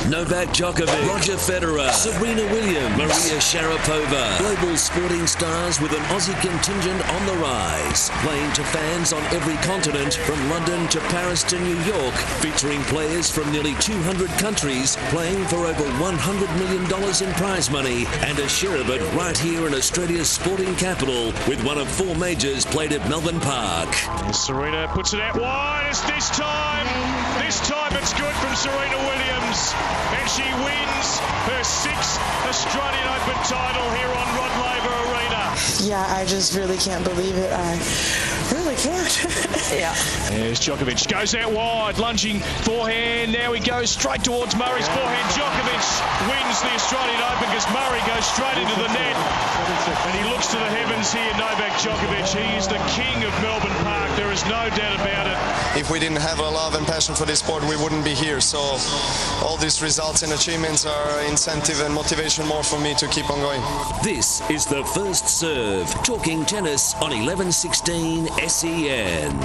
Novak Djokovic, Roger Federer, Serena Williams, Maria Sharapova. Global sporting stars with an Aussie contingent on the rise. Playing to fans on every continent, from London to Paris to New York. Featuring players from nearly 200 countries, playing for over $100 million in prize money. And a share of it right here in Australia's sporting capital, with one of 4 majors played at Melbourne Park. Serena puts it out wide. It's this time it's good from Serena Williams, and she wins her 6th Australian Open title here on Rod Laver Arena. Yeah, I just really can't believe it. I really can't. Yeah. There's Djokovic, goes out wide, lunging forehand. Now he goes straight towards Murray's forehand. Djokovic wins the Australian Open because Murray goes straight into the net. And he looks to the heavens here, Novak Djokovic. He is the king of Melbourne Park. There is no doubt about it. If we didn't have a love and passion for this sport, we wouldn't be here. So all these results and achievements are incentive and motivation more for me to keep on going. This is The First Serve, talking tennis on 1116 SEN.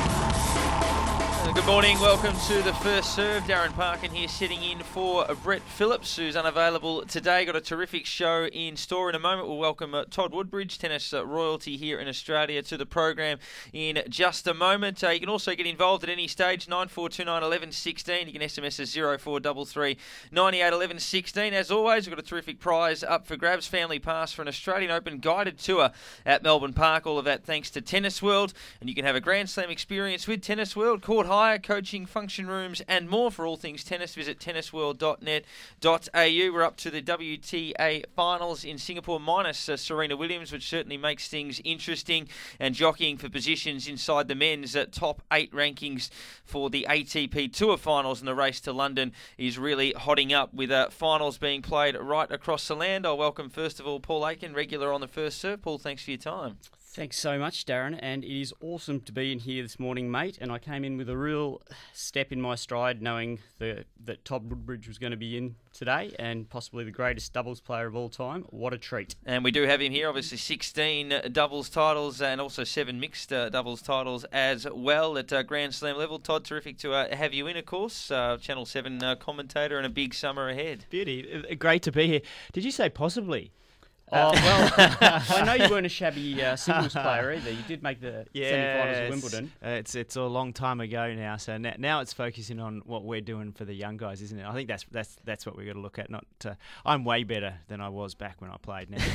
Good morning, welcome to The First Serve. Darren Parkin here sitting in for Brett Phillips, who's unavailable today. Got a terrific show in store. In a moment we'll welcome Todd Woodbridge, tennis royalty here in Australia, to the program in just a moment. You can also get involved at any stage, 9429 1116. You can SMS us 0433 98 11 16. As always, we've got a terrific prize up for grabs, family pass for an Australian Open guided tour at Melbourne Park. All of that thanks to Tennis World, and you can have a Grand Slam experience with Tennis World, court hire, coaching, function rooms and more. For all things tennis, visit tennisworld.net.au. We're up to the WTA finals in Singapore, minus Serena Williams, which certainly makes things interesting, and jockeying for positions inside the men's top 8 rankings for the ATP Tour finals, and the race to London is really hotting up with finals being played right across the land. I'll welcome first of all Paul Aiken, regular on The First Serve. Paul, thanks for your time. Thanks so much, Darren, and it is awesome to be in here this morning, mate. And I came in with a real step in my stride, knowing that Todd Woodbridge was going to be in today, and possibly the greatest doubles player of all time. What a treat. And we do have him here, obviously 16 doubles titles and also 7 mixed doubles titles as well at Grand Slam level. Todd, terrific to have you in, of course. Channel 7 commentator, and a big summer ahead. Beauty. Great to be here. Did you say possibly? Well, I know you weren't a shabby singles player either. You did make the semi-finals of Wimbledon. It's a long time ago now, so now it's focusing on what we're doing for the young guys, isn't it? I think that's what we've got to look at. Not I'm way better than I was back when I played now.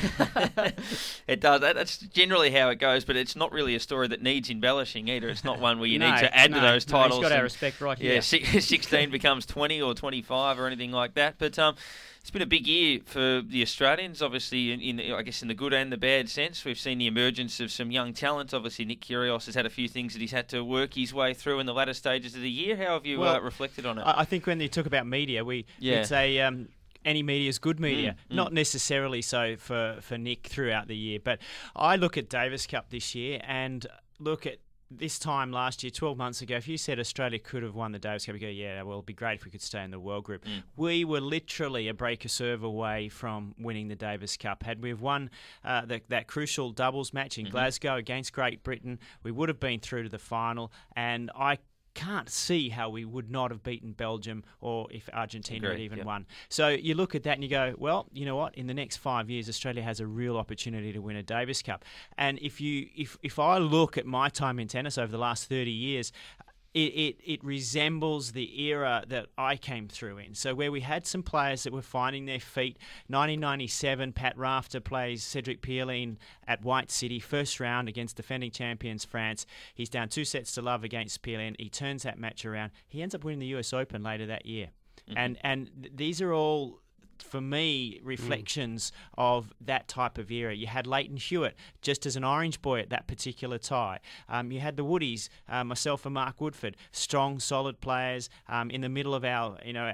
It does. That's generally how it goes, but it's not really a story that needs embellishing either. It's not one where you need to add to those titles. He's got our respect right here. Yeah, 16 becomes 20 or 25 or anything like that. But it's been a big year for the Australians, obviously, in the good and the bad sense. We've seen the emergence of some young talent. Obviously, Nick Kyrgios has had a few things that he's had to work his way through in the latter stages of the year. How have you reflected on it? I think when you talk about media, it's any media is good media. Not necessarily so for Nick throughout the year. But I look at Davis Cup this year and look at this time last year, 12 months ago, if you said Australia could have won the Davis Cup, you go, yeah, well, it'd be great if we could stay in the World Group. We were literally a break a serve away from winning the Davis Cup. Had we have won that crucial doubles match in Glasgow against Great Britain, we would have been through to the final, and I can't see how we would not have beaten Belgium, or if Argentina had even won. So you look at that and you go, well, you know what? In the next 5 years, Australia has a real opportunity to win a Davis Cup. And if I look at my time in tennis over the last 30 years, it resembles the era that I came through in. So where we had some players that were finding their feet. 1997, Pat Rafter plays Cedric Pierlin at White City, first round against defending champions France. He's down 2-0 against Pierlin. He turns that match around. He ends up winning the US Open later that year. And these are all, for me, reflections of that type of era. You had Leighton Hewitt just as an orange boy at that particular tie. You had the Woodies, myself and Mark Woodford, strong, solid players in the middle of our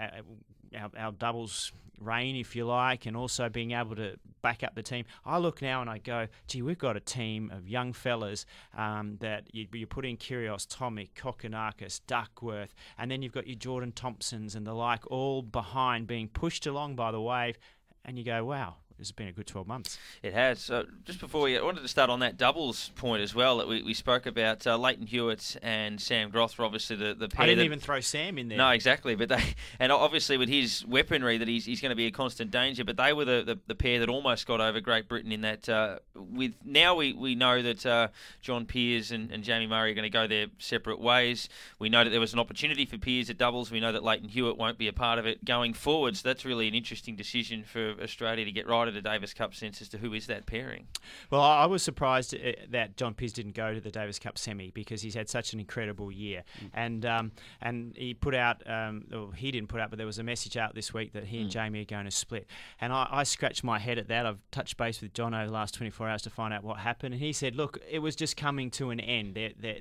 doubles reign, if you like, and also being able to back up the team. I look now and I go, gee, we've got a team of young fellas that you put in Kyrgios, Tomic, Kokkinakis, Duckworth, and then you've got your Jordan Thompsons and the like, all behind, being pushed along by the wave. And you go, wow, it's been a good 12 months. It has. So just before I wanted to start on that doubles point as well. That we spoke about Leighton Hewitt and Sam Groth were obviously the pair. I didn't even throw Sam in there. No, exactly. But and obviously with his weaponry, that he's going to be a constant danger. But they were the pair that almost got over Great Britain in that. With now we know that John Peers and Jamie Murray are going to go their separate ways. We know that there was an opportunity for Peers at doubles. We know that Leighton Hewitt won't be a part of it going forward. So that's really an interesting decision for Australia to get right at a Davis Cup sense as to who is that pairing. Well, I was surprised that John Peers didn't go to the Davis Cup semi because he's had such an incredible year. And he put out, he didn't put out, but there was a message out this week that he and Jamie are going to split. And I scratched my head at that. I've touched base with John over the last 24 hours to find out what happened. And he said, look, it was just coming to an end.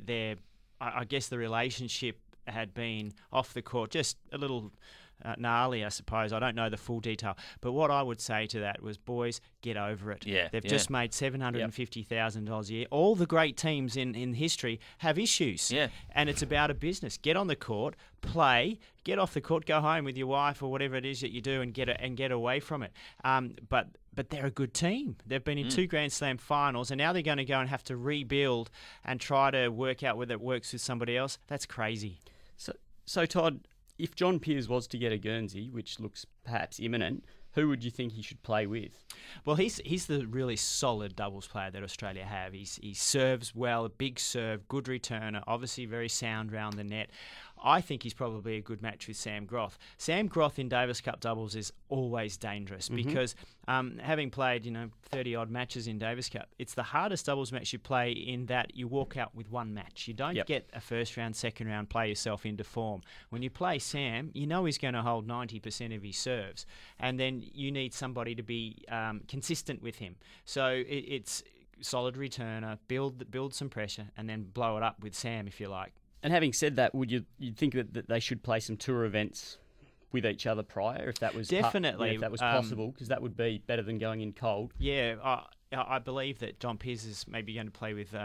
I guess the relationship had been off the court, just a little gnarly, I suppose. I don't know the full detail. But what I would say to that was, boys, get over it. Yeah, They've just made $750,000 a year. All the great teams in history have issues. Yeah. And it's about a business. Get on the court, play, get off the court, go home with your wife or whatever it is that you do and get away from it. But they're a good team. They've been in 2 Grand Slam finals, and now they're going to go and have to rebuild and try to work out whether it works with somebody else. That's crazy. So Todd, if John Peers was to get a Guernsey, which looks perhaps imminent, who would you think he should play with? Well, he's the really solid doubles player that Australia have. He serves well, a big serve, good returner, obviously very sound round the net. I think he's probably a good match with Sam Groth. Sam Groth in Davis Cup doubles is always dangerous because having played 30-odd matches in Davis Cup, it's the hardest doubles match you play in that you walk out with one match. You don't get a first round, second round, play yourself into form. When you play Sam, you know he's going to hold 90% of his serves, and then you need somebody to be consistent with him. So it's solid returner, build some pressure, and then blow it up with Sam if you like. And having said that, you'd think that they should play some tour events with each other prior, if that was definitely if that was possible, because that would be better than going in cold. Yeah, I believe that John Peers is maybe going to play with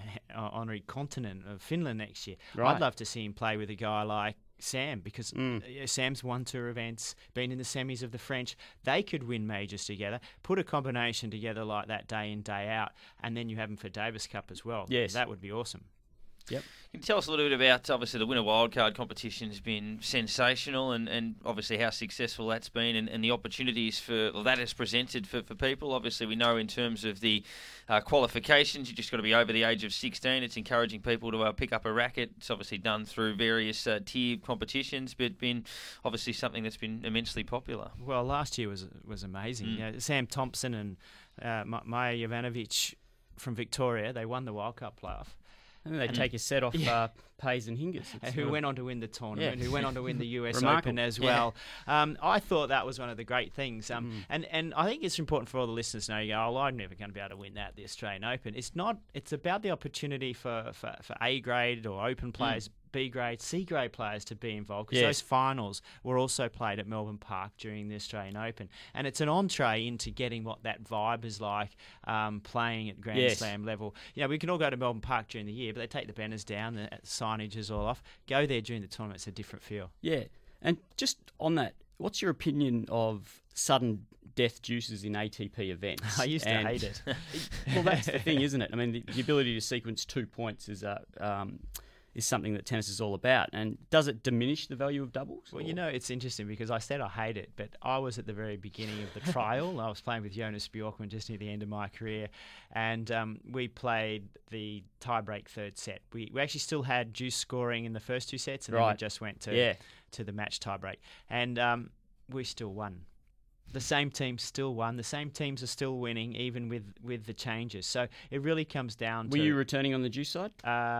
Henri Kontunen of Finland next year. Right. I'd love to see him play with a guy like Sam, because Sam's won tour events, been in the semis of the French. They could win majors together. Put a combination together like that day in, day out, and then you have them for Davis Cup as well. Yes. That would be awesome. Yep. Can you tell us a little bit about, obviously, the winter wildcard competition has been sensational and obviously how successful that's been and the opportunities that has presented for people. Obviously, we know in terms of the qualifications, you just got to be over the age of 16. It's encouraging people to pick up a racket. It's obviously done through various tier competitions, but been obviously something that's been immensely popular. Well, last year was amazing. Sam Thompson and Maja Jovanovic from Victoria, they won the wildcard playoff. And they take a set off Pays and Hingis. Who went on to win the tournament, who went on to win the US Remarkable. Open as well. I thought that was one of the great things. And I think it's important for all the listeners to know, I'm never going to be able to win that, the Australian Open. It's not. It's about the opportunity for A-grade or Open players, B-grade, C-grade players to be involved, because those finals were also played at Melbourne Park during the Australian Open. And it's an entree into getting what that vibe is like playing at Grand Slam level. We can all go to Melbourne Park during the year, but they take the banners down, the signage is all off. Go there during the tournament, it's a different feel. Yeah, and just on that, what's your opinion of sudden death juices in ATP events? I used to hate it. Well, that's the thing, isn't it? I mean, the ability to sequence 2 points is something that tennis is all about. And does it diminish the value of doubles? Well, it's interesting because I said I hate it, but I was at the very beginning of the trial. I was playing with Jonas Bjorkman just near the end of my career, and we played the tie-break third set. We actually still had juice scoring in the first 2 sets, and then we just went to the match tie-break. And we still won. The same team still won. The same teams are still winning, even with the changes. So it really comes down to... Were you returning on the juice side?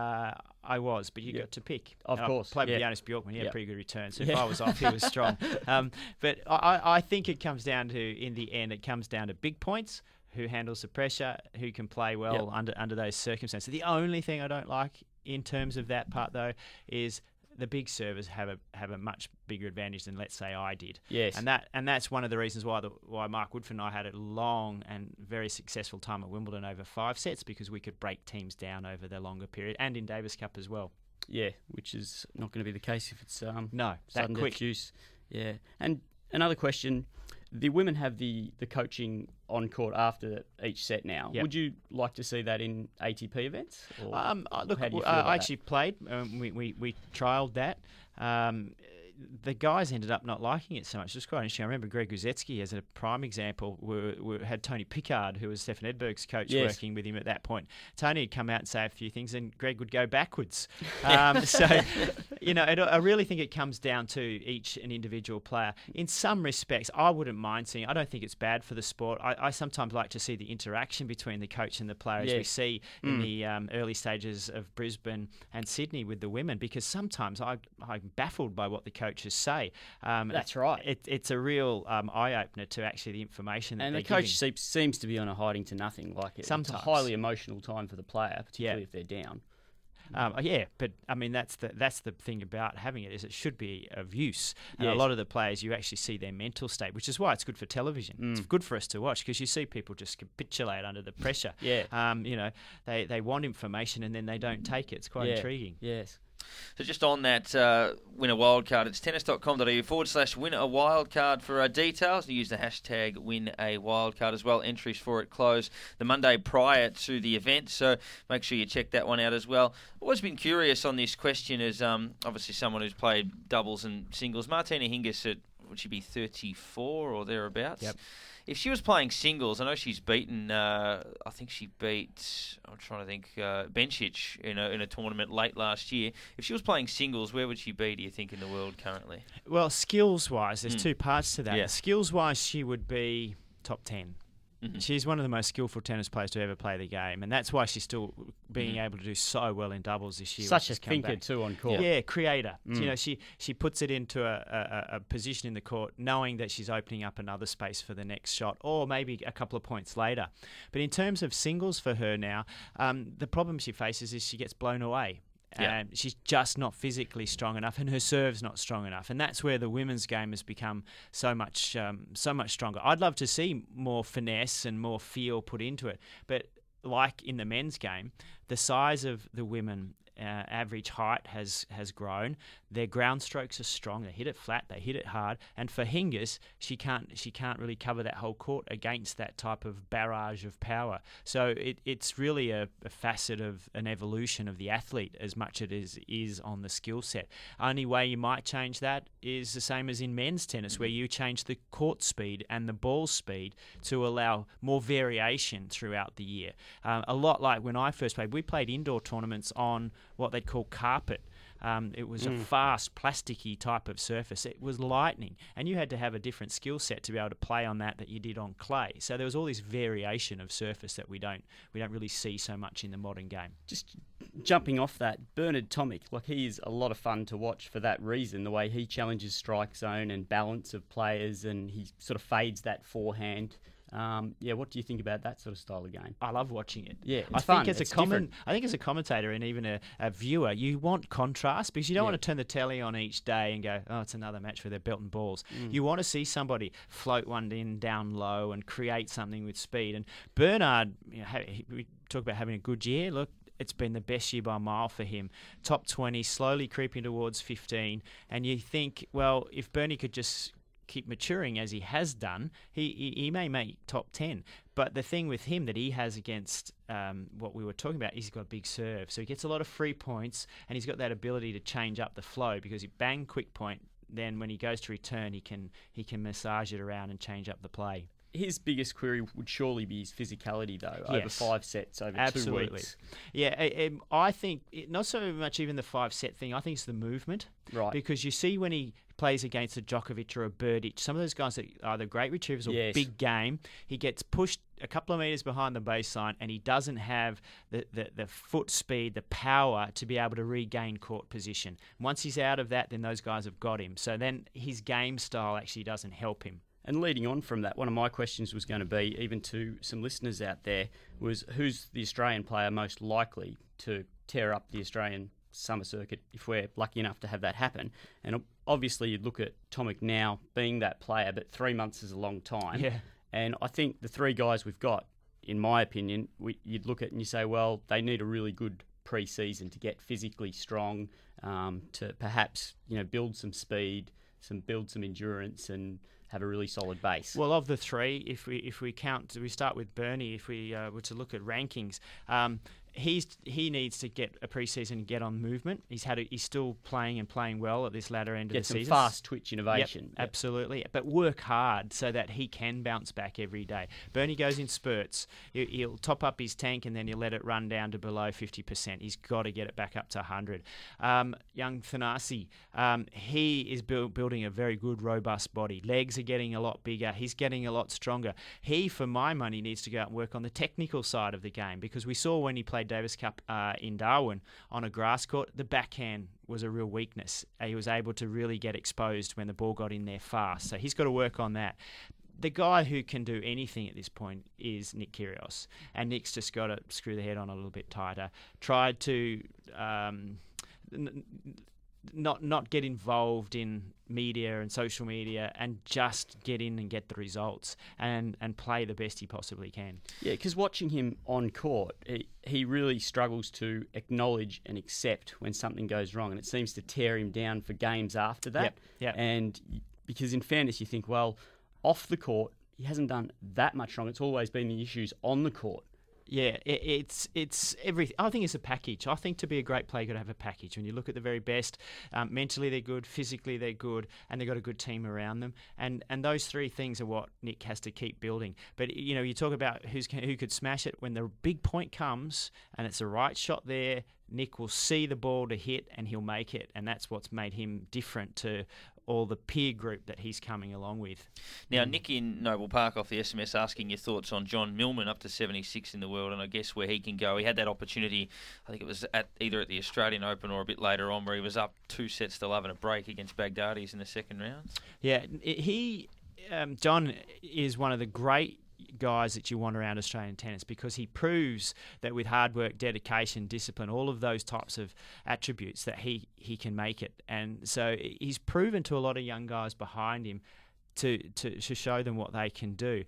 I was, but you got to pick. Of course. I played with Jonas Bjorkman. He had a pretty good return. So if I was off, he was strong. But I think it comes down to, in the end, it comes down to big points, who handles the pressure, who can play well under those circumstances. The only thing I don't like in terms of that part, though, is... the big servers have a much bigger advantage than, let's say, I did. Yes. And that's one of the reasons why Mark Woodford and I had a long and very successful time at Wimbledon over 5 sets, because we could break teams down over the longer period, and in Davis Cup as well. Yeah, which is not going to be the case if it's that quick juice. Yeah. And another question, The women have the coaching on court after each set now. Yep. Would you like to see that in ATP events? Or Look, how do you feel I about actually played. We trialled that. The guys ended up not liking it so much. It was quite interesting. I remember Greg Guzetsky as a prime example. We had Tony Pickard, who was Stefan Edberg's coach, working with him at that point. Tony would come out and say a few things, and Greg would go backwards. So, I really think it comes down to each an individual player. In some respects, I wouldn't mind seeing. I don't think it's bad for the sport. I sometimes like to see the interaction between the coach and the player, as we see in the early stages of Brisbane and Sydney with the women, because sometimes I'm baffled by what the coaches say. That's right. It's a real eye-opener to actually the information that and they're the coach giving. seems to be on a hiding to nothing. It's a highly emotional time for the player, particularly if they're down. But I mean that's the thing about having it, is it should be of use. And a lot of the players, you actually see their mental state, which is why it's good for television. It's good for us to watch, because you see people just capitulate under the pressure. They want information and then they don't take it. It's quite intriguing. Yes. So just on that win a wildcard, it's tennis.com.au/win a wildcard for details. You use the hashtag win a wildcard as well. Entries for it close the Monday prior to the event, so make sure you check that one out as well. I've always been curious on this question as obviously someone who's played doubles and singles. Martina Hingis would she be 34 or thereabouts? Yep. If she was playing singles, I know she's beaten. I think she beat. I'm trying to think. Bencic in a tournament late last year. If she was playing singles, where would she be? Do you think in the world currently? Well, skills-wise, there's two parts to that. Yeah. Skills-wise, she would be top 10. Mm-hmm. She's one of the most skillful tennis players to ever play the game, and that's why she's still being able to do so well in doubles this year. Such a thinker too on court. Yeah, creator. She puts it into a position in the court, knowing that she's opening up another space for the next shot, or maybe a couple of points later. But in terms of singles for her now, the problem she faces is she gets blown away. And she's just not physically strong enough, and her serve's not strong enough, and that's where the women's game has become so much stronger. I'd love to see more finesse and more feel put into it, but like in the men's game, the size of the women. Average height has grown. Their ground strokes are strong. They hit it flat. They hit it hard. And for Hingis, she can't really cover that whole court against that type of barrage of power. So it's really a facet of an evolution of the athlete as much as it is on the skill set. Only way you might change that is the same as in men's tennis, where you change the court speed and the ball speed to allow more variation throughout the year. A lot like when I first played. We played indoor tournaments on what they'd call carpet. It was a fast, plasticky type of surface. It was lightning, and you had to have a different skill set to be able to play on that you did on clay. So there was all this variation of surface that we don't really see so much in the modern game. Just jumping off that, Bernard Tomic, he is a lot of fun to watch for that reason, the way he challenges strike zone and balance of players, and he sort of fades that forehand. What do you think about that sort of style of game? I love watching it. Yeah, I think as a commentator and even a viewer, you want contrast, because you don't want to turn the telly on each day and go, oh, it's another match where they're belting balls. You want to see somebody float one in down low and create something with speed. And Bernard, we talk about having a good year. Look, it's been the best year by a mile for him. Top 20, slowly creeping towards 15. And you think, well, if Bernie could just keep maturing as he has done, he may make top 10. But the thing with him that he has against what we were talking about is he's got a big serve. So he gets a lot of free points, and he's got that ability to change up the flow, because he bang quick point, then when he goes to return, he can massage it around and change up the play. His biggest query would surely be his physicality, though, over 5 sets, over 2 weeks. Yeah, I think not so much even the 5-set thing. I think it's the movement. Right. Because you see when he plays against a Djokovic or a Berdych, some of those guys that are the great retrievers or big game, he gets pushed a couple of metres behind the baseline, and he doesn't have the foot speed, the power to be able to regain court position. Once he's out of that, then those guys have got him. So then his game style actually doesn't help him. And leading on from that, one of my questions was going to be, even to some listeners out there, was who's the Australian player most likely to tear up the Australian summer circuit if we're lucky enough to have that happen? And obviously you'd look at Tomic now being that player, but 3 months is a long time. Yeah. And I think the 3 guys we've got, in my opinion, you'd look at and you say, well, they need a really good pre-season to get physically strong, to perhaps build some speed, build some endurance and have a really solid base. Well, of the three, if we start with Bernie. If we were to look at rankings, he needs to get a preseason and get on movement. He's still playing well at this latter end of the season. Get some fast twitch innovation. Yep, absolutely. But work hard so that he can bounce back every day. Bernie goes in spurts. He'll top up his tank and then he'll let it run down to below 50%. He's got to get it back up to 100. Young Thanasi, he is building a very good, robust body. Legs are getting a lot bigger. He's getting a lot stronger. He, for my money, needs to go out and work on the technical side of the game, because we saw when he played Davis Cup in Darwin on a grass court, the backhand was a real weakness. He was able to really get exposed when the ball got in there fast. So he's got to work on that. The guy who can do anything at this point is Nick Kyrgios, and Nick's just got to screw the head on a little bit tighter. Tried to not get involved in media and social media, and just get in and get the results and play the best he possibly can. Yeah, because watching him on court, he really struggles to acknowledge and accept when something goes wrong, and it seems to tear him down for games after that. Yep. And because in fairness, you think, well, off the court, he hasn't done that much wrong. It's always been the issues on the court. Yeah, it's everything. I think it's a package. I think to be a great player, you've got to have a package. When you look at the very best, mentally they're good, physically they're good, and they've got a good team around them. And those three things are what Nick has to keep building. But, you talk about who could smash it. When the big point comes and it's the right shot there, Nick will see the ball to hit and he'll make it. And that's what's made him different to all the peer group that he's coming along with. Now, Nick in Noble Park off the SMS asking your thoughts on John Millman, up to 76 in the world, and I guess where he can go. He had that opportunity, I think it was either at the Australian Open or a bit later on, where he was up 2-11 a break against Baghdadis in the second round. Yeah, John is one of the great guys that you want around Australian tennis, because he proves that with hard work, dedication, discipline, all of those types of attributes, that he can make it. And so he's proven to a lot of young guys behind him to show them what they can do.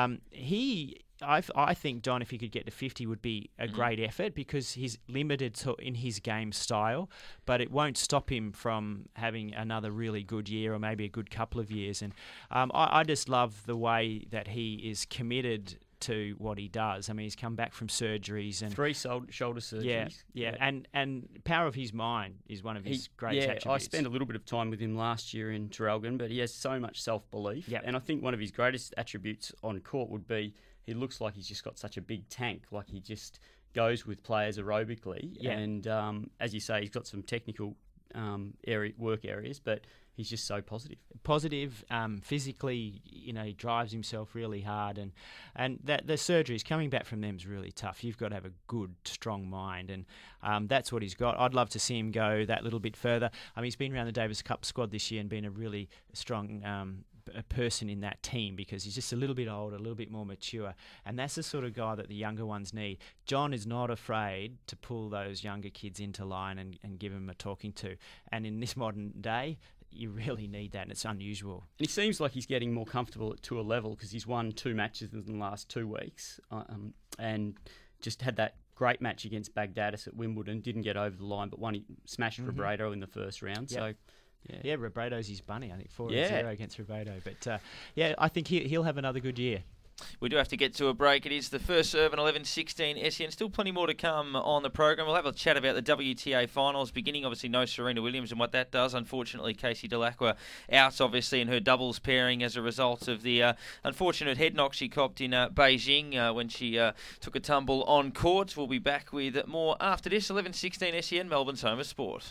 I think John, if he could get to 50, would be a great effort, because he's limited in his game style, but it won't stop him from having another really good year, or maybe a good couple of years. And I just love the way that he is committed to what he does. I mean, he's come back from surgeries and 3 shoulder surgeries. Yeah. And power of his mind is one of his greatest attributes. I spent a little bit of time with him last year in Traralgon, but he has so much self-belief. Yep. And I think one of his greatest attributes on court would be he looks like he's just got such a big tank, like he just goes with players aerobically. Yeah. And as you say, he's got some technical work areas, but he's just so positive. Physically, he drives himself really hard, and that the surgeries coming back from them is really tough. You've got to have a good, strong mind, and that's what he's got. I'd love to see him go that little bit further. I mean, he's been around the Davis Cup squad this year and been a really strong a person in that team, because he's just a little bit older, a little bit more mature, and that's the sort of guy that the younger ones need. John is not afraid to pull those younger kids into line and give them a talking to, and in this modern day, you really need that, and it's unusual. And he seems like he's getting more comfortable at tour level, because he's won 2 matches in the last 2 weeks, and just had that great match against Baghdadis at Wimbledon. Didn't get over the line, but he smashed Robredo in the first round. Yep. So. Yeah, Robredo's his bunny. I think 4-0 against Robredo. But I think he'll have another good year. We do have to get to a break. It is the first serve and 11-16 SEN. Still plenty more to come on the program. We'll have a chat about the WTA finals, beginning obviously no Serena Williams and what that does. Unfortunately, Casey Dellacqua out obviously in her doubles pairing as a result of the unfortunate head knock she copped in Beijing when she took a tumble on court. We'll be back with more after this. 11-16 SEN, Melbourne's home of sport.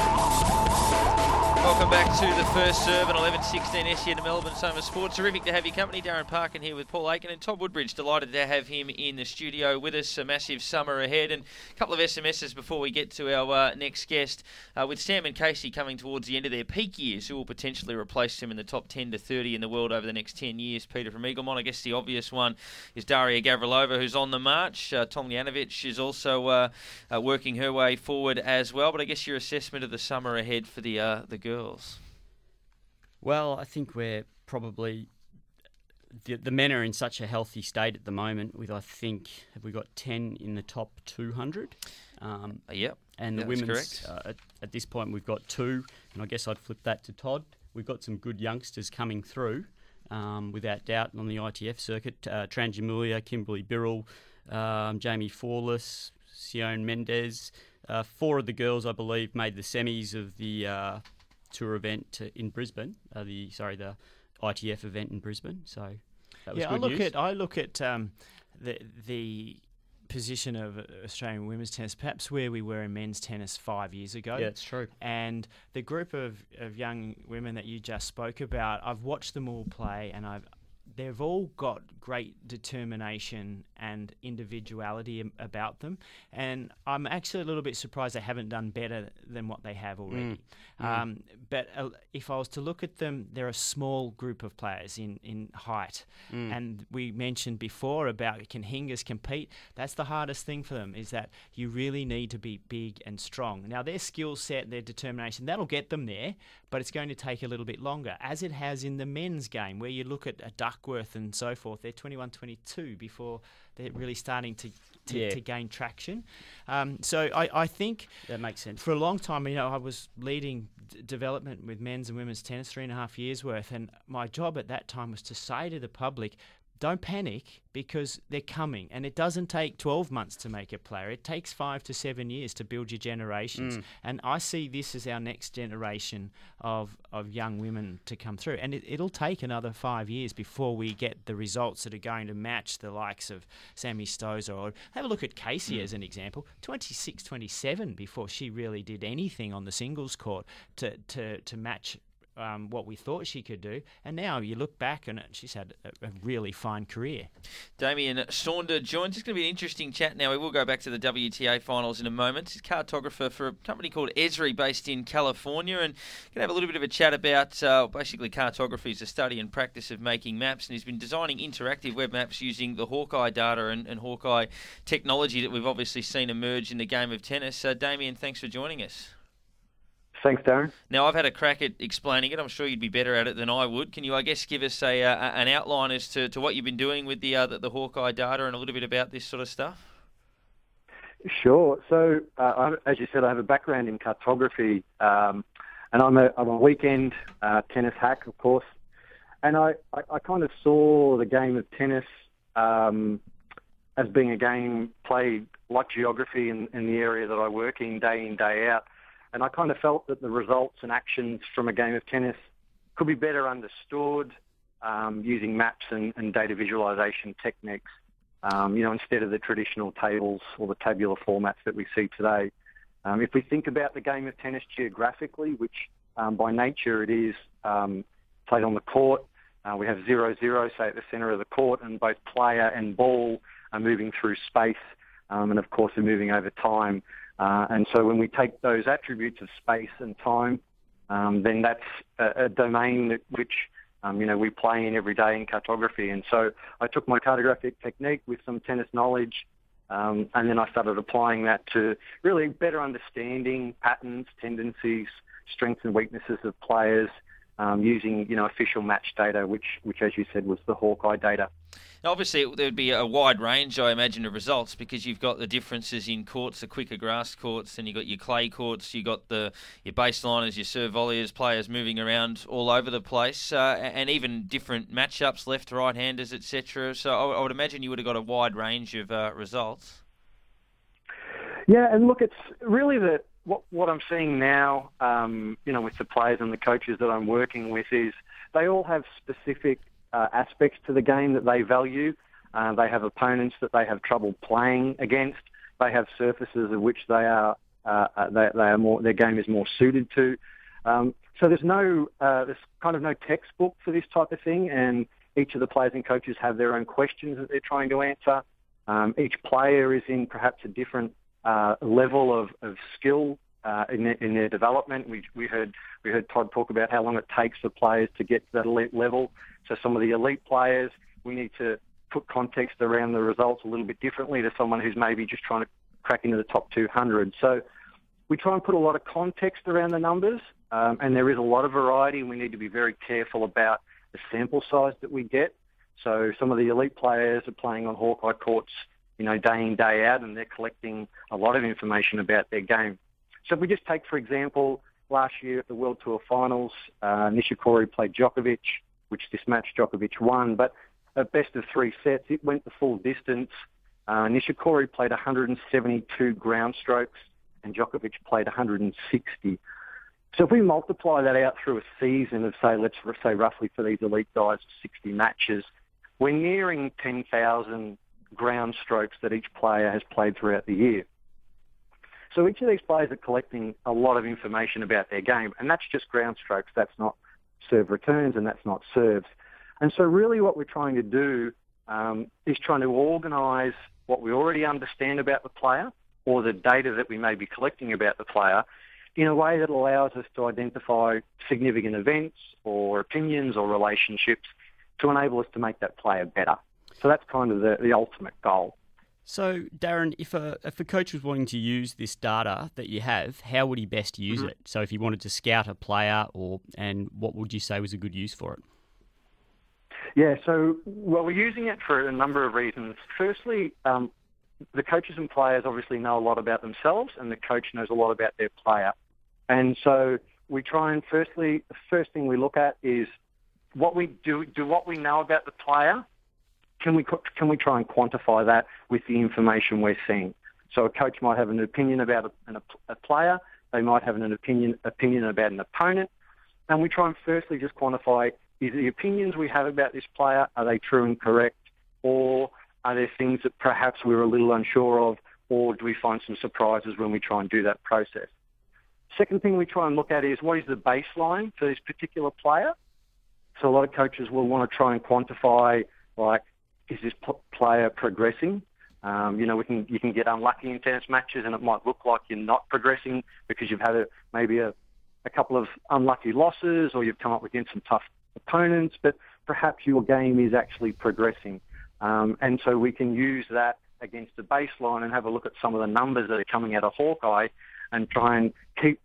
Welcome back to the first serve and 11-16 SEN, Melbourne's home of sport. Terrific to have your company. Darren Parkin here with Paul Aiken and Todd Woodbridge. Delighted to have him in the studio with us. A massive summer ahead, and a couple of SMSs before we get to our next guest. With Sam and Casey coming towards the end of their peak years, who will potentially replace them in the top 10 to 30 in the world over the next 10 years. Peter from Eaglemont. I guess the obvious one is Daria Gavrilova, who's on the march. Tomljanovic is also working her way forward as well. But I guess your assessment of the summer ahead for the girls. Well, I think we're probably the men are in such a healthy state at the moment. With, I think, have we got 10 in the top 200? Yep. And the women's at this point we've got 2, and I guess I'd flip that to Todd. we've got some good youngsters coming through, without doubt, on the ITF circuit. Transamulia, Kimberly Birrell, Jamie Forless, Sione Mendez. 4 of the girls, I believe, made the semis of the tour event in Brisbane. The ITF event in Brisbane. So that was good news. I look at the position of Australian women's tennis, perhaps where we were in men's tennis 5 years ago. Yeah, it's true. And the group of young women that you just spoke about, I've watched them all play, and they've all got great determination and individuality about them. And I'm actually a little bit surprised they haven't done better than what they have already. But if I was to look at them, they're a small group of players in height. And we mentioned before about can Hingers compete? That's the hardest thing for them, is that you really need to be big and strong. Now, their skill set, their determination, that'll get them there, but it's going to take a little bit longer, as it has in the men's game, where you look at a Duckworth and so forth. They're 21, 22 before they're really starting to gain traction. So I think that makes sense. For a long time, I was leading development with men's and women's tennis, 3.5 years worth, and my job at that time was to say to the public, don't panic, because they're coming. And it doesn't take 12 months to make a player. It takes 5 to 7 years to build your generations. And I see this as our next generation of young women to come through. And it'll take another 5 years before we get the results that are going to match the likes of Sammy Stosur. Or have a look at Casey as an example. 26, 27 before she really did anything on the singles court to match what we thought she could do, and now you look back and she's had a really fine career. Damien Saunder joins. It's going to be an interesting chat now. We will go back to the WTA finals in a moment. He's a cartographer for a company called Esri based in California, and going to have a little bit of a chat about basically cartography is the study and practice of making maps, and he's been designing interactive web maps using the Hawkeye data and Hawkeye technology that we've obviously seen emerge in the game of tennis. Damien, thanks for joining us. Thanks, Darren. Now, I've had a crack at explaining it. I'm sure you'd be better at it than I would. Can you, I guess, give us an outline as to what you've been doing with the Hawkeye data and a little bit about this sort of stuff? Sure. So, as you said, I have a background in cartography, and I'm a weekend tennis hack, of course. And I kind of saw the game of tennis as being a game played like geography in the area that I work in, day out. And I kind of felt that the results and actions from a game of tennis could be better understood using maps and data visualization techniques, instead of the traditional tables or the tabular formats that we see today. If we think about the game of tennis geographically, which by nature it is played on the court, we have 0-0, say, at the centre of the court, and both player and ball are moving through space, and of course they're moving over time. And so when we take those attributes of space and time, then that's a domain which we play in every day in cartography. And so I took my cartographic technique with some tennis knowledge, and then I started applying that to really better understanding patterns, tendencies, strengths and weaknesses of players, using official match data, which as you said was the Hawkeye data. Now, obviously, there would be a wide range, I imagine, of results because you've got the differences in courts, the quicker grass courts, and you've got your clay courts, you've got your baseliners, your serve volleyers, players moving around all over the place, and even different matchups, left, right-handers, etc. So I would imagine you would have got a wide range of results. Yeah, and look, it's really what I'm seeing now, with the players and the coaches that I'm working with is they all have specific aspects to the game that they value. They have opponents that they have trouble playing against. They have surfaces of which they are more. Their game is more suited to. So there's kind of no textbook for this type of thing, and each of the players and coaches have their own questions that they're trying to answer. Each player is in perhaps a different level of skill in their development. We heard Todd talk about how long it takes for players to get to that elite level. So some of the elite players, we need to put context around the results a little bit differently to someone who's maybe just trying to crack into the top 200. So we try and put a lot of context around the numbers, and there is a lot of variety, and we need to be very careful about the sample size that we get. So some of the elite players are playing on Hawkeye courts, day in, day out, and they're collecting a lot of information about their game. So if we just take, for example, last year at the World Tour Finals, Nishikori played Djokovic, which this match Djokovic won. But at best of 3 sets, it went the full distance. Nishikori played 172 ground strokes and Djokovic played 160. So if we multiply that out through a season of, let's say roughly for these elite guys, 60 matches, we're nearing 10,000 ground strokes that each player has played throughout the year. So each of these players are collecting a lot of information about their game, and that's just ground strokes. That's not serve returns, and that's not serves. And so really what we're trying to do is trying to organise what we already understand about the player or the data that we may be collecting about the player in a way that allows us to identify significant events or opinions or relationships to enable us to make that player better. So that's kind of the ultimate goal. So, Darren, if a coach was wanting to use this data that you have, how would he best use it? So if he wanted to scout a player, and what would you say was a good use for it? Yeah, so, we're using it for a number of reasons. Firstly, the coaches and players obviously know a lot about themselves, and the coach knows a lot about their player. And so we try and the first thing we look at is what we do what we know about the player. Can we try and quantify that with the information we're seeing? So a coach might have an opinion about a player. They might have an opinion about an opponent. And we try and firstly just quantify, is the opinions we have about this player, are they true and correct? Or are there things that perhaps we're a little unsure of? Or do we find some surprises when we try and do that process? Second thing we try and look at is, what is the baseline for this particular player? So a lot of coaches will want to try and quantify, like, is this player progressing? You can get unlucky in tennis matches, and it might look like you're not progressing because you've had maybe a couple of unlucky losses, or you've come up against some tough opponents, but perhaps your game is actually progressing. And so we can use that against the baseline and have a look at some of the numbers that are coming out of Hawkeye and try and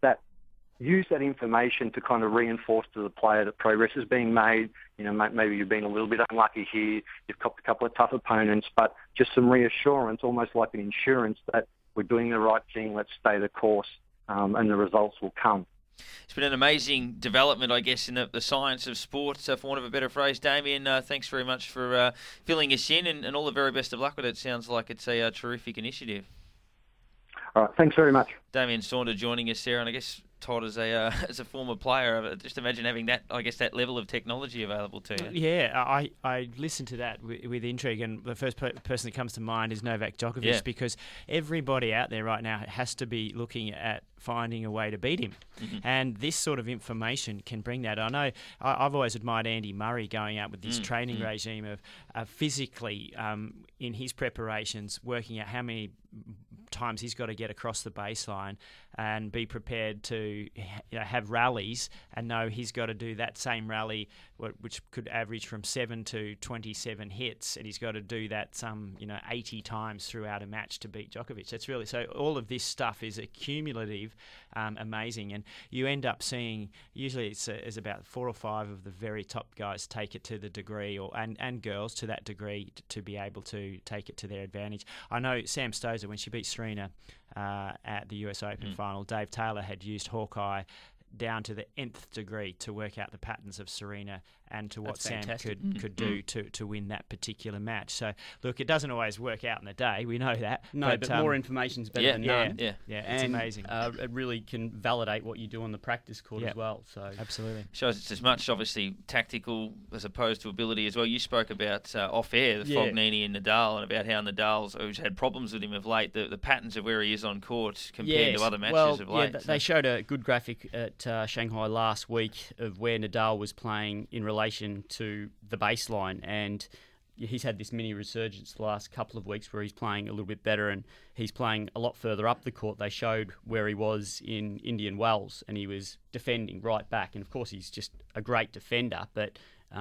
use that information to kind of reinforce to the player that progress is being made. Maybe you've been a little bit unlucky here, you've copped a couple of tough opponents, but just some reassurance, almost like an insurance that we're doing the right thing, let's stay the course, and the results will come. It's been an amazing development, I guess, in the science of sport, for want of a better phrase. Damien, thanks very much for filling us in, and all the very best of luck with it. Sounds like it's a terrific initiative. All right, thanks very much. Damien Saunders joining us there, and I guess Todd, as a former player, just imagine having that level of technology available to you. Yeah, I listened to that with intrigue, and the first person that comes to mind is Novak Djokovic, because everybody out there right now has to be looking at finding a way to beat him. Mm-hmm. And this sort of information can bring that. I know I've always admired Andy Murray going out with this training regime of physically, in his preparations, working out how many times he's got to get across the baseline and be prepared to have rallies and know he's got to do that same rally, which could average from 7 to 27 hits, and he's got to do that 80 times throughout a match to beat Djokovic. That's really, so all of this stuff is accumulative, amazing, and you end up seeing, usually it's about 4 or 5 of the very top guys take it to the degree, and girls to that degree, to be able to take it to their advantage. I know Sam Stosur, when she beat Serena at the US Open final, Dave Taylor had used Hawkeye down to the nth degree to work out the patterns of Serena and to what Sam could do to win that particular match. So, look, it doesn't always work out in a day. We know that. No, but more information's better than none. Yeah, it's amazing. It really can validate what you do on the practice court as well. So absolutely. Shows it's as much, obviously, tactical as opposed to ability as well. You spoke about off-air, the Fognini and Nadal, and about how Nadal's, who's had problems with him of late, the patterns of where he is on court compared to other matches of late. They showed a good graphic at Shanghai last week of where Nadal was playing in relation to the baseline, and he's had this mini resurgence the last couple of weeks where he's playing a little bit better, and he's playing a lot further up the court. They showed where he was in Indian Wells, and he was defending right back, and of course he's just a great defender, but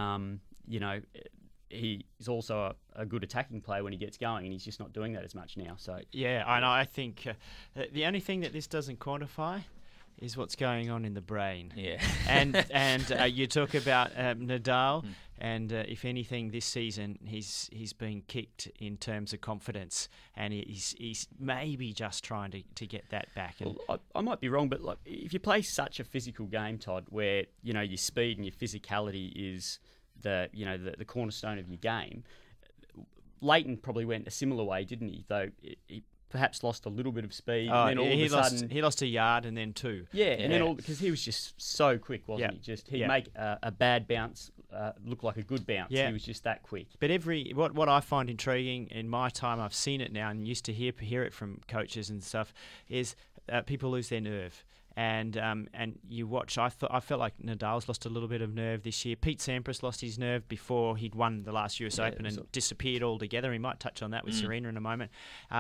he's also a good attacking player when he gets going, and he's just not doing that as much now. So I think the only thing that this doesn't quantify is what's going on in the brain. Yeah. And you talk about Nadal. And if anything, this season he's been kicked in terms of confidence, and he's maybe just trying to get that back. And I might be wrong, but like if you play such a physical game, Todd, where your speed and your physicality is the cornerstone of your game, Leighton probably went a similar way, didn't he? Though he perhaps lost a little bit of speed. Oh, and then all of a sudden, he lost a yard and then 2. Yeah, and then because he was just so quick, wasn't he? He'd make a bad bounce look like a good bounce. Yeah. He was just that quick. But what I find intriguing in my time, I've seen it now and used to hear it from coaches and stuff, is people lose their nerve. And you watch. I felt like Nadal's lost a little bit of nerve this year. Pete Sampras lost his nerve before he'd won the last US Open and disappeared altogether. He might touch on that with Serena in a moment.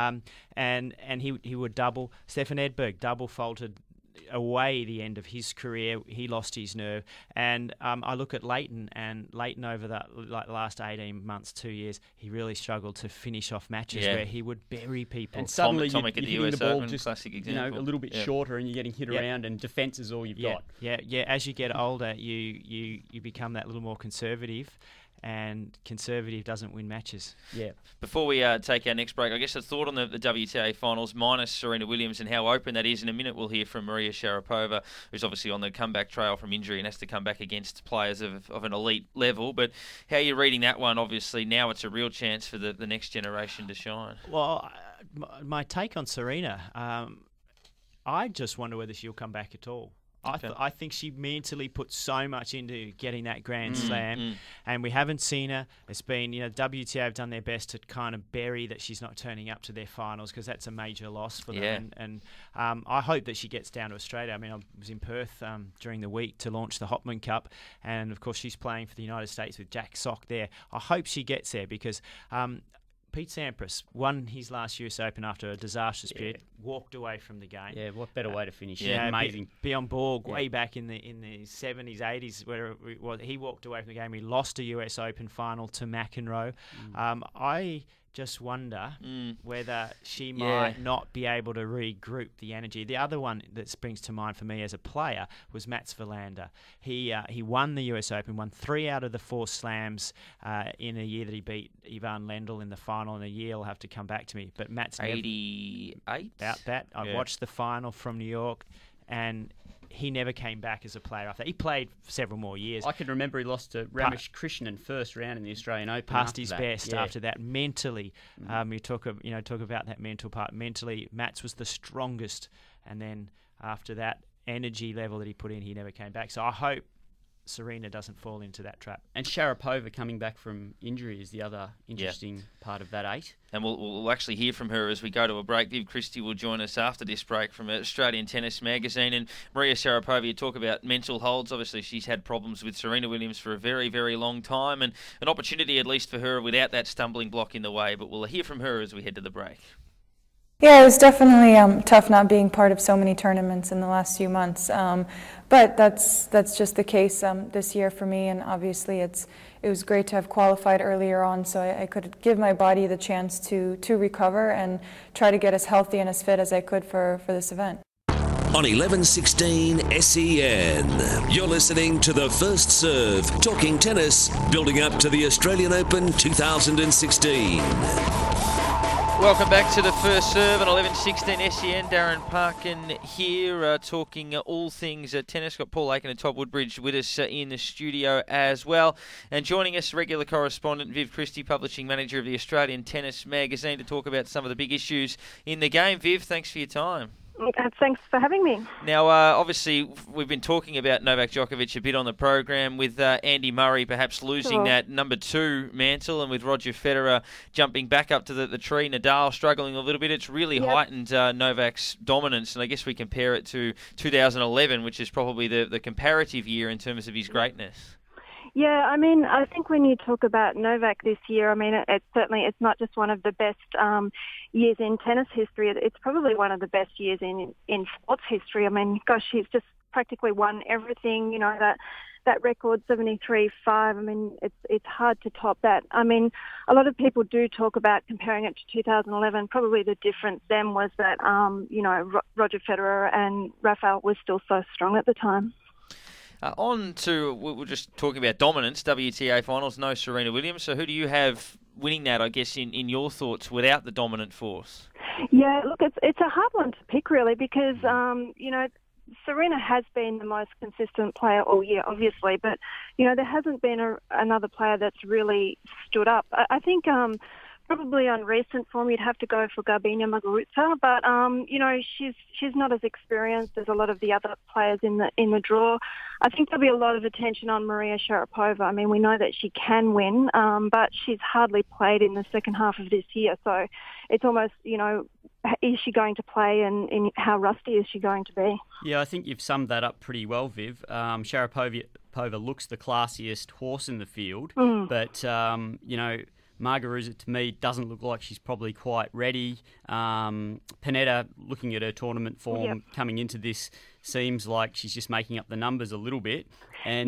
And he would double. Stefan Edberg double faulted away the end of his career. He lost his nerve. And I look at Leighton over the last 18 months, 2 years, he really struggled to finish off matches where he would bury people. And suddenly you're hitting the ball Open, just classic example. A little bit shorter, and you're getting hit around, and defence is all you've got. Yeah. As you get older, you become that little more conservative. And conservative doesn't win matches. Yeah. Before we take our next break, I guess a thought on the WTA finals minus Serena Williams and how open that is. In a minute, we'll hear from Maria Sharapova, who's obviously on the comeback trail from injury and has to come back against players of an elite level. But how are you reading that one? Obviously, now it's a real chance for the next generation to shine. Well, my take on Serena, I just wonder whether she'll come back at all. I think she mentally put so much into getting that Grand Slam, and we haven't seen her. It's been, WTA have done their best to kind of bury that she's not turning up to their finals, because that's a major loss for them. And I hope that she gets down to Australia. I mean, I was in Perth during the week to launch the Hopman Cup, and of course she's playing for the United States with Jack Sock there. I hope she gets there, because Pete Sampras won his last US Open after a disastrous period, walked away from the game. Yeah, what better way to finish? Amazing. Bjorn Borg, way back in the 70s, 80s, where it was, he walked away from the game. He lost a US Open final to McEnroe. I just wonder whether she might not be able to regroup the energy. The other one that springs to mind for me as a player was Mats Wilander. He won the US Open, won 3 out of the 4 slams in a year that he beat Ivan Lendl in the final. In a year, he'll have to come back to me. But Mats 88? About that. I watched the final from New York, and he never came back as a player after that. He played several more years. I can remember he lost to Ramesh Krishnan first round in the Australian Open. Past his best after that. Mentally, you talk about that mental part. Mentally, Mats was the strongest, and then after that energy level that he put in, he never came back. So I hope Serena doesn't fall into that trap. And Sharapova coming back from injury is the other interesting part of that 8. And we'll actually hear from her as we go to a break. Viv Christie will join us after this break from Australian Tennis Magazine. And Maria Sharapova, you talk about mental holds. Obviously, she's had problems with Serena Williams for a very, very long time, and an opportunity at least for her without that stumbling block in the way. But we'll hear from her as we head to the break. Yeah, it was definitely tough not being part of so many tournaments in the last few months. But that's just the case this year for me, and obviously it was great to have qualified earlier on, so I could give my body the chance to recover and try to get as healthy and as fit as I could for this event. On 1116 SEN, you're listening to The First Serve, talking tennis, building up to the Australian Open 2016. Welcome back to The First Serve on 1116 SEN. Darren Parkin here, talking all things tennis. Got Paul Aiken and Todd Woodbridge with us in the studio as well. And joining us, regular correspondent Viv Christie, publishing manager of the Australian Tennis Magazine, to talk about some of the big issues in the game. Viv, thanks for your time. Thanks for having me. Now, obviously, we've been talking about Novak Djokovic a bit on the program, with Andy Murray perhaps losing that number 2 mantle, and with Roger Federer jumping back up to the tree, Nadal struggling a little bit. It's really heightened Novak's dominance, and I guess we compare it to 2011, which is probably the comparative year in terms of his greatness. Yeah, I mean, I think when you talk about Novak this year, I mean, it's not just one of the best years in tennis history. It's probably one of the best years in sports history. I mean, gosh, he's just practically won everything. You know, that record 73-5. I mean, it's hard to top that. I mean, a lot of people do talk about comparing it to 2011. Probably the difference then was that Roger Federer and Rafael were still so strong at the time. On to, we're just talking about dominance, WTA finals, no Serena Williams. So who do you have winning that, I guess, in your thoughts, without the dominant force? Yeah, look, it's a hard one to pick, really, because, Serena has been the most consistent player all year, obviously, but, there hasn't been another player that's really stood up. I think probably on recent form, you'd have to go for Garbiñe Muguruza, but she's not as experienced as a lot of the other players in the draw. I think there'll be a lot of attention on Maria Sharapova. I mean, we know that she can win, but she's hardly played in the second half of this year, so it's almost, is she going to play and how rusty is she going to be? Yeah, I think you've summed that up pretty well, Viv. Sharapova looks the classiest horse in the field, but Muguruza, to me, doesn't look like she's probably quite ready. Pennetta, looking at her tournament form coming into this, seems like she's just making up the numbers a little bit. And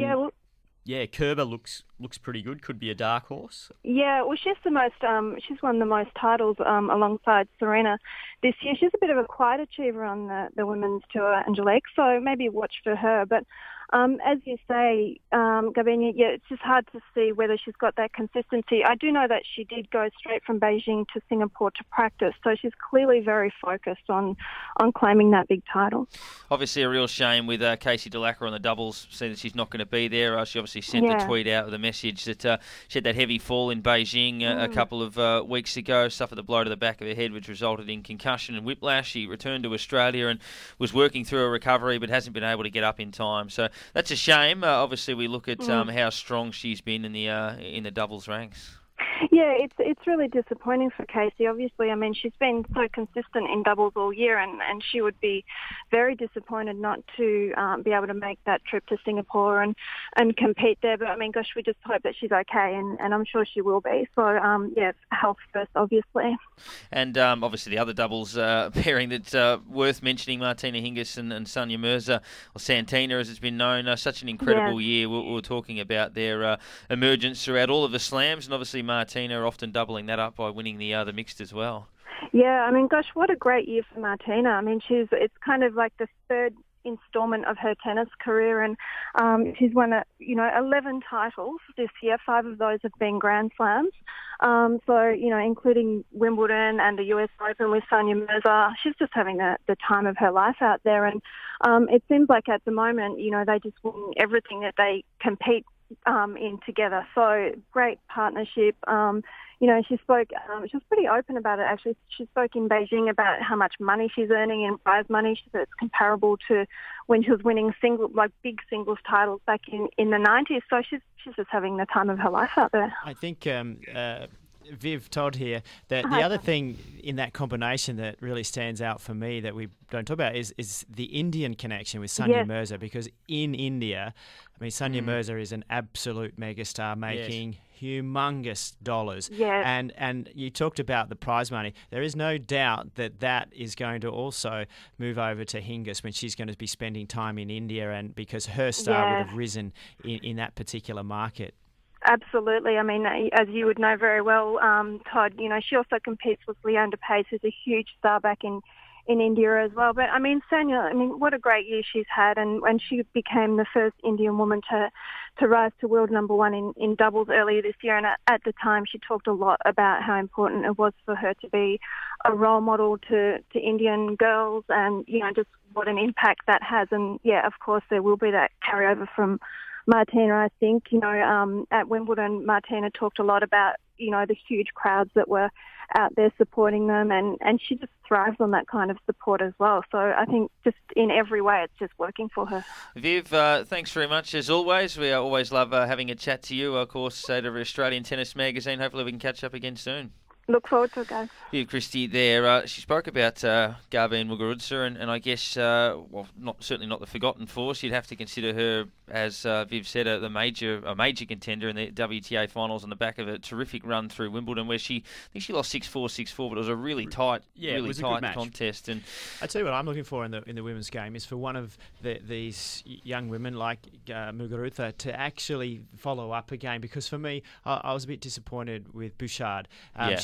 Kerber looks pretty good. Could be a dark horse. Yeah, well, she's won the most titles alongside Serena this year. She's a bit of a quiet achiever on the women's tour, Angelique. So maybe watch for her. But as you say, Garbiñe, it's just hard to see whether she's got that consistency. I do know that she did go straight from Beijing to Singapore to practice, so she's clearly very focused on claiming that big title. Obviously a real shame with Casey Dellacqua on the doubles, see that she's not going to be there. She obviously sent a tweet out with a message that she had that heavy fall in Beijing a couple of weeks ago, suffered a blow to the back of her head which resulted in concussion and whiplash. She returned to Australia and was working through a recovery but hasn't been able to get up in time. So that's a shame. Obviously, we look at how strong she's been in the doubles ranks. Yeah, it's really disappointing for Casey. Obviously, I mean, she's been so consistent in doubles all year, and she would be very disappointed not to be able to make that trip to Singapore and compete there. But, I mean, gosh, we just hope that she's okay, and I'm sure she will be. So, health first, obviously. And obviously the other doubles pairing that's worth mentioning, Martina Hingis and Sania Mirza, or Santina as it's been known, such an incredible year. We were talking about their emergence throughout all of the slams, and obviously Martina often doubling that up by winning the mixed as well. Yeah, I mean, gosh, what a great year for Martina. I mean, it's kind of like the third installment of her tennis career, and she's won 11 titles this year. 5 of those have been Grand Slams. Including Wimbledon and the US Open with Sania Mirza. She's just having the time of her life out there, and it seems like at the moment, they just win everything that they compete in together. So great partnership. She spoke, she was pretty open about it actually. She spoke in Beijing about how much money she's earning in prize money. She said it's comparable to when she was winning big singles titles back in the 90s. So she's just having the time of her life out there. I think Viv, Todd here, that the other thing in that combination that really stands out for me that we don't talk about is the Indian connection with Sania Mirza, because in India, I mean, Sania Mirza is an absolute megastar making humongous dollars. Yeah. And you talked about the prize money. There is no doubt that is going to also move over to Hingis when she's going to be spending time in India, and because her star would have risen in that particular market. Absolutely. I mean, as you would know very well, Todd, she also competes with Leona Pace, who's a huge star back in India as well. But, I mean, Sania, what a great year she's had. And when she became the first Indian woman to rise to world number one in doubles earlier this year. And at the time, she talked a lot about how important it was for her to be a role model to Indian girls and, just what an impact that has. And, of course, there will be that carryover from Martina, I think. At Wimbledon, Martina talked a lot about, the huge crowds that were out there supporting them, and she just thrives on that kind of support as well. So I think just in every way, it's just working for her. Viv, thanks very much as always. We always love having a chat to you, of course, at Australian Tennis Magazine. Hopefully we can catch up again soon. Look forward to it, guys. Viv Christie there. She spoke about Garbiñe Muguruza, and I guess, certainly not the forgotten force. You'd have to consider her, as Viv said, a major contender in the WTA finals on the back of a terrific run through Wimbledon, where I think she lost 6-4, 6-4, but it was a really tight, tight contest. And I tell you what I'm looking for in the women's game is for one of these young women like Muguruza to actually follow up again, because for me, I was a bit disappointed with Bouchard. She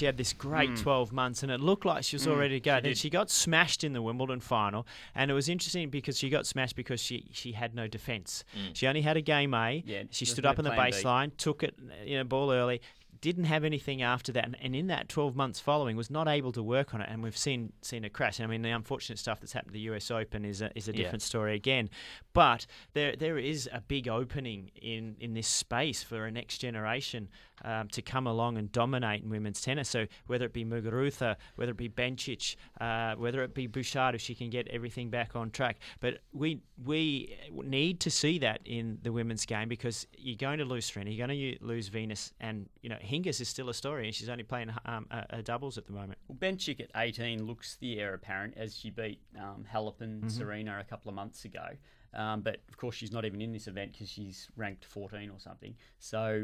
had this great 12 months, and it looked like she was all ready to go. Then she got smashed in the Wimbledon final, and it was interesting because she got smashed because she had no defence. She only had a game A. Yeah, she stood up in the baseline, took it, ball early. Didn't have anything after that, and in that 12 months following was not able to work on it, and we've seen a crash. I mean, the unfortunate stuff that's happened to the US Open is a different story again. But there is a big opening in this space for a next generation to come along and dominate in women's tennis. So whether it be Muguruza, whether it be Bencic, whether it be Bouchard, if she can get everything back on track. But we need to see that in the women's game, because you're going to lose Serena, you're going to lose Venus, and Hingis is still a story, and she's only playing a doubles at the moment. Well, Bencic at 18 looks the heir apparent, as she beat Halep and Serena a couple of months ago. But of course, she's not even in this event because she's ranked 14 or something. So,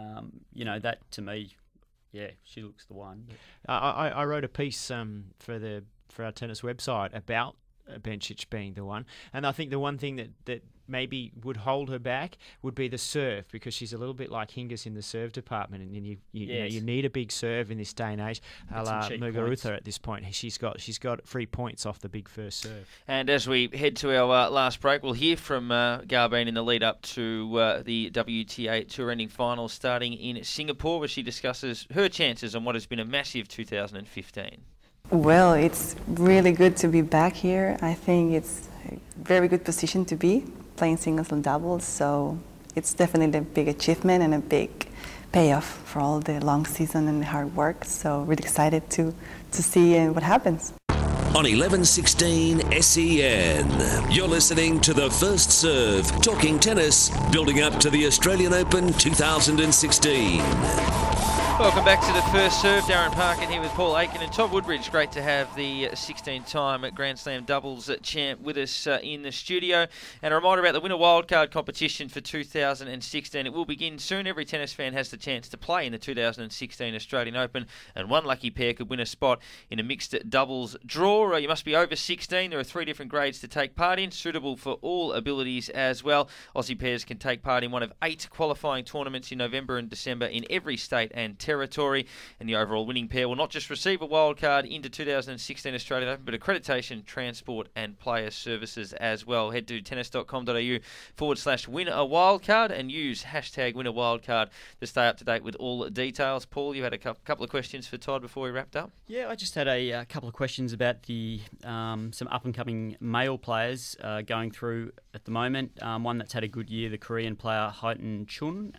that to me, she looks the one. I wrote a piece for our tennis website about Bencic being the one, and I think the one thing that maybe would hold her back would be the serve, because she's a little bit like Hingis in the serve department, and you need a big serve in this day and age. Muguruza at this point, she's got 3 points off the big first serve. And as we head to our last break, we'll hear from Garbine in the lead up to the WTA Tour Ending Finals starting in Singapore, where she discusses her chances on what has been a massive 2015. Well, it's really good to be back here. I think it's a very good position to be, playing singles and doubles, so it's definitely a big achievement and a big payoff for all the long season and hard work. So really excited to see what happens. On 1116 SEN, you're listening to The First Serve, talking tennis, building up to the Australian Open 2016. Welcome back to The First Serve. Darren Parkin here with Paul Aiken and Todd Woodbridge. Great to have the 16-time Grand Slam doubles champ with us in the studio. And a reminder about the Winner Wildcard competition for 2016. It will begin soon. Every tennis fan has the chance to play in the 2016 Australian Open, and one lucky pair could win a spot in a mixed doubles draw. You must be over 16. There are 3 different grades to take part in, suitable for all abilities as well. Aussie pairs can take part in one of 8 qualifying tournaments in November and December in every state and territory, and the overall winning pair will not just receive a wildcard into 2016 Australian Open, but accreditation, transport and player services as well. Head to tennis.com.au/win-a-wildcard and use #winnerwildcard to stay up to date with all the details. Paul, you had a couple of questions for Todd before we wrapped up? Yeah, I just had a couple of questions about the some up-and-coming male players going through at the moment. One that's had a good year, the Korean player Haeun Chun.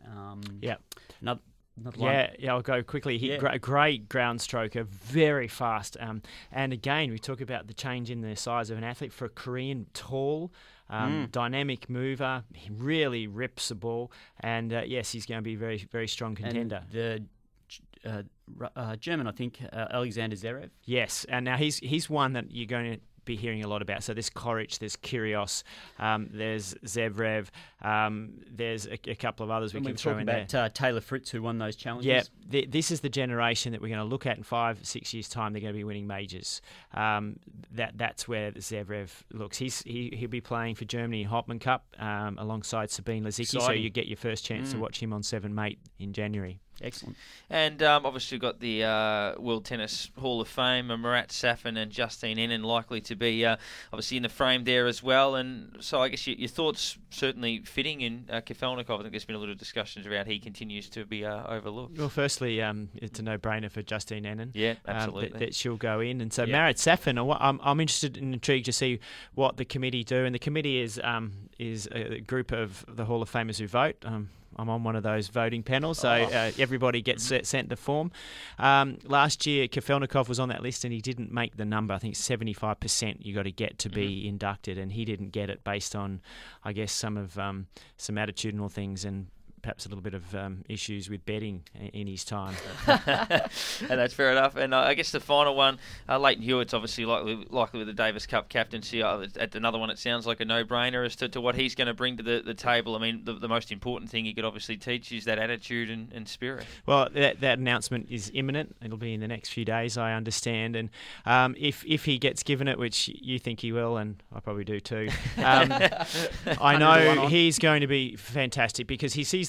Another one. I'll go quickly. Great ground stroker, very fast. And again, we talk about the change in the size of an athlete. For a Korean, tall, dynamic mover. He really rips the ball. And yes, he's going to be a very, very strong contender. And the German, I think, Alexander Zverev. Yes, and now he's one that you're going to be hearing a lot about. So there's Koric, there's Kyrgios, there's Zverev, there's a couple of others we can throw in there. About Taylor Fritz, who won those challenges. Yeah, this is the generation that we're going to look at in 5-6 years' time. They're going to be winning majors. That's where Zverev looks. He'll be playing for Germany in Hopman Cup alongside Sabine Lisicki. So you get your first chance to watch him on 7 Mate in January. Excellent. And obviously we've got the World Tennis Hall of Fame, Marat Safin and Justine Henin likely to be obviously in the frame there as well. And so I guess your thoughts certainly fitting in Kafelnikov. I think there's been a little discussions about he continues to be overlooked. Well, firstly, it's a no-brainer for Justine Henin. Yeah, absolutely. That she'll go in. And so Marat Safin, I'm interested and intrigued to see what the committee do. And the committee is a group of the Hall of Famers who vote. I'm on one of those voting panels, so everybody gets sent the form. Last year, Kafelnikov was on that list and he didn't make the number. I think 75% you got to get to be inducted, and he didn't get it based on, I guess, some attitudinal things and perhaps a little bit of issues with betting in his time. And that's fair enough. And I guess the final one, Leighton Hewitt's obviously likely with the Davis Cup captaincy. At another one, it sounds like a no-brainer as to what he's going to bring to the table. I mean, the most important thing he could obviously teach is that attitude and spirit. Well, that announcement is imminent. It'll be in the next few days, I understand. And if he gets given it, which you think he will, and I probably do too, I know he's going to be fantastic because he sees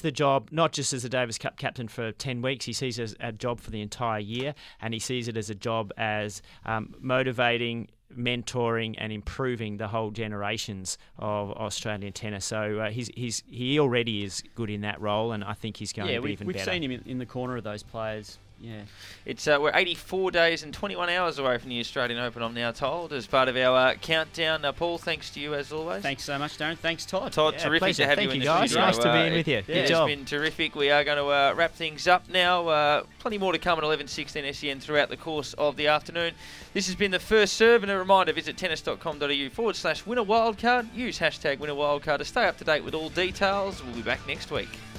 the job not just as a Davis Cup captain for 10 weeks. He sees it as a job for the entire year, and he sees it as a job as motivating, mentoring and improving the whole generations of Australian tennis. So he already is good in that role, and I think he's going to be even better. We've seen him in the corner of those players. Yeah, it's we're 84 days and 21 hours away from the Australian Open, I'm now told, as part of our countdown. Paul, thanks to you as always. Thanks so much, Darren. Thanks, Todd. Todd, terrific pleasure. to have Thank you in you the guys. studio. Nice to be in with you. It's been terrific. We are going to wrap things up now. Plenty more to come at 11:16 SEN throughout the course of the afternoon. This has been The First Serve, and a reminder, visit tennis.com.au/winnerwildcard. Use #winnerwildcard to stay up to date with all details. We'll be back next week.